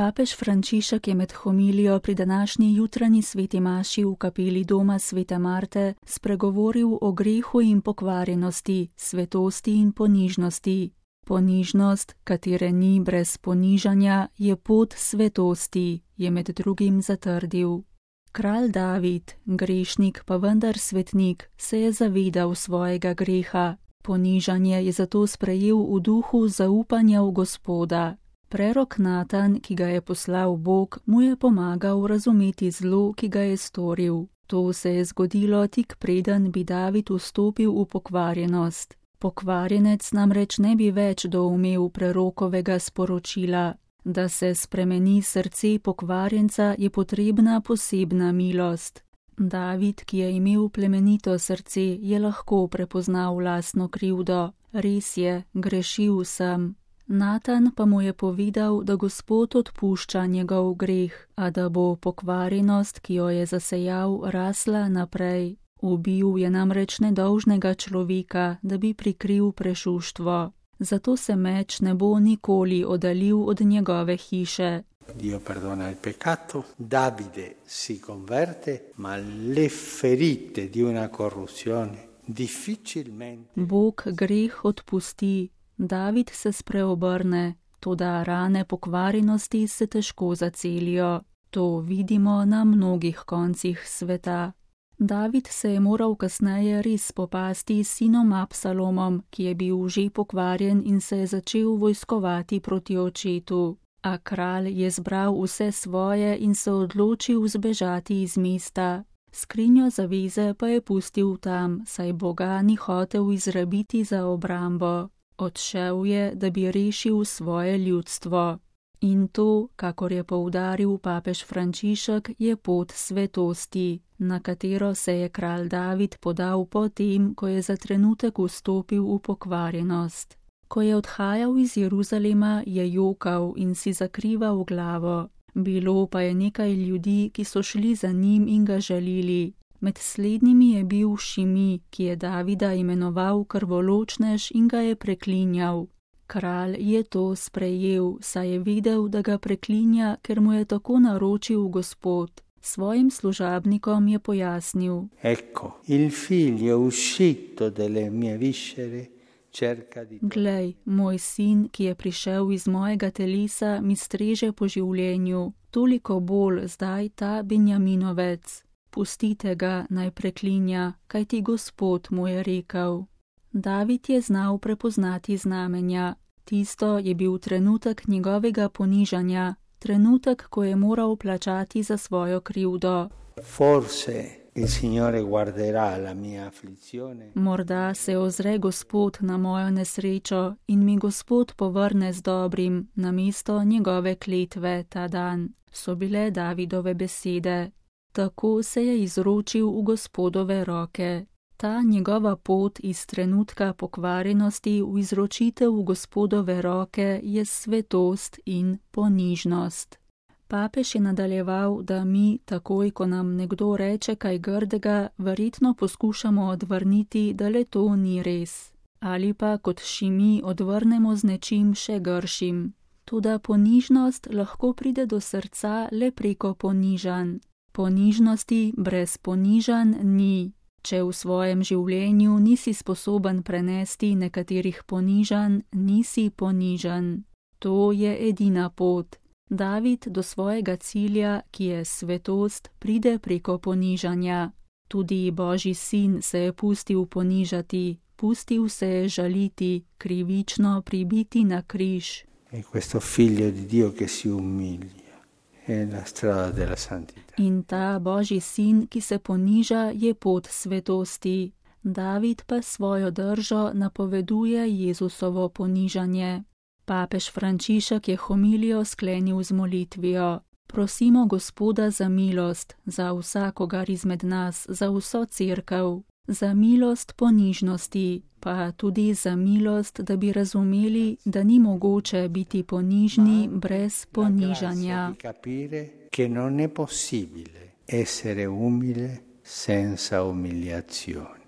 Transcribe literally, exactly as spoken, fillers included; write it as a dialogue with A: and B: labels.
A: Papež Frančišek je med homilijo pri današnji jutranji sveti maši v kapeli doma svete Marte spregovoril o grehu in pokvarjenosti, svetosti in ponižnosti. Ponižnost, katere ni brez ponižanja, je pot svetosti, je med drugim zatrdil. Kralj David, grešnik pa vendar svetnik, se je zavedal svojega greha. Ponižanje je zato sprejel v duhu zaupanja v Gospoda. Prerok Natan, ki ga je poslal Bog, mu je pomagal razumeti zlo, ki ga je storil. To se je zgodilo tik preden bi David vstopil v pokvarjenost. Pokvarjenec namreč ne bi več doumel prerokovega sporočila. Da se spremeni srce pokvarjenca, je potrebna posebna milost. David, ki je imel plemenito srce, je lahko prepoznal lastno krivdo. Res je, grešil sem. Natan pa mu je povedal, da Gospod odpušča njegov greh, a da bo pokvarjenost, ki jo je zasejal, rasla naprej. Ubil je namreč nedolžnega človeka, da bi prikril prešuštvo. Zato se meč ne bo nikoli oddaljil od njegove hiše.
B: Dio perdona il peccato, Davide si converte, ma le ferite di una corruzione difficilmente.
A: Bog greh odpusti, David se spreobrne, toda rane pokvarjenosti se težko zacelijo. To vidimo na mnogih koncih sveta. David se je moral kasneje res spopasti s sinom Absalomom, ki je bil že pokvarjen in se je začel vojskovati proti očetu. A kralj je zbral vse svoje in se odločil zbežati iz mesta. Skrinjo zaveze pa je pustil tam, saj Boga ni hotel izrabiti za obrambo. Odšel je, da bi rešil svoje ljudstvo. In to, kakor je poudaril papež Frančišek, je pot svetosti, na katero se je kralj David podal potem, ko je za trenutek vstopil v pokvarjenost. Ko je odhajal iz Jeruzalema, je jokal in si zakrival glavo. Bilo pa je nekaj ljudi, ki so šli za njim in ga žalili. Med slednjimi je bil Šimi, ki je Davida imenoval krvoločnež in ga je preklinjal. Kralj je to sprejel, saj je videl, da ga preklinja, ker mu je tako naročil Gospod. Svojim služabnikom je pojasnil:
B: Ecco, il figlio uscito delle mie viscere cerca di...
A: Glej, moj sin, ki je prišel iz mojega telesa, mi streže po življenju, toliko bolj zdaj ta Benjaminovec. Pustite ga, naj preklinja, kajti Gospod mu je rekel. David je znal prepoznati znamenja. Tisto je bil trenutek njegovega ponižanja, trenutek, ko je moral plačati za svojo krivdo.
B: Forse il Signore guarderà la mia afflizione.
A: Morda se ozre Gospod na mojo nesrečo in mi Gospod povrne z dobrim namesto njegove kletve ta dan, so bile Davidove besede. Tako se je izročil v Gospodove roke. Ta njegova pot iz trenutka pokvarjenosti v izročitev v Gospodove roke je svetost in ponižnost. Papež je nadaljeval, da mi, takoj ko nam nekdo reče kaj grdega, verjetno poskušamo odvrniti, da le to ni res. Ali pa kot Šimi odvrnemo z nečim še gršim. Toda ponižnost lahko pride do srca le preko ponižanj. Ponižnosti brez ponižanj ni. Če v svojem življenju nisi sposoben prenesti nekaterih ponižanj, nisi ponižan. To je edina pot. David do svojega cilja, ki je svetost, pride preko ponižanja. Tudi Božji sin se je pustil ponižati, pustil se je žaliti, krivično pribiti na križ.
B: E questo figlio di Dio che si umilia.
A: In ta Božji sin, ki se poniža, je pot svetosti. David pa svojo držo napoveduje Jezusovo ponižanje. Papež Frančišek je homilijo sklenil z molitvijo. Prosimo Gospoda za milost, za vsakogar izmed nas, za vso cerkev, za milost ponižnosti, pa tudi za milost, da bi razumeli, da ni mogoče biti ponižni brez ponižanja.
B: Che non è possibile essere umile senza umiliazione.